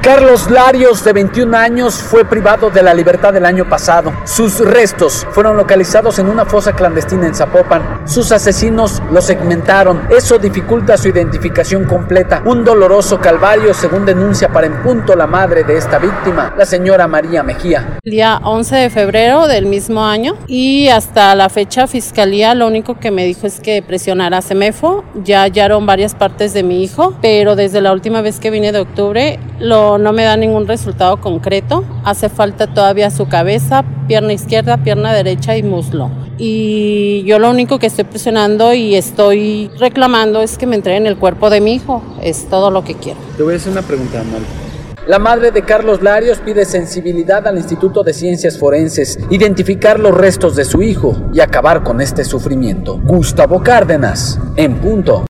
Carlos Larios, de 21 años, fue privado de la libertad el año pasado. Sus restos fueron localizados en una fosa clandestina en Zapopan. Sus asesinos lo segmentaron. Eso dificulta su identificación completa. Un doloroso calvario, según denuncia para En Punto la madre de esta víctima, la señora María Mejía. El día 11 de febrero del mismo año, y hasta la fecha Fiscalía lo único que me dijo es que presionara a CEMEFO. Ya hallaron varias partes de mi hijo, pero desde la última vez que vine de octubre no me da ningún resultado concreto. Hace falta todavía su cabeza, pierna izquierda, pierna derecha y muslo. Y yo lo único que estoy presionando y estoy reclamando es que me entreguen el cuerpo de mi hijo. Es todo lo que quiero. Te voy a hacer una pregunta, Amal. La madre de Carlos Larios pide sensibilidad al Instituto de Ciencias Forenses, identificar los restos de su hijo y acabar con este sufrimiento. Gustavo Cárdenas, En Punto.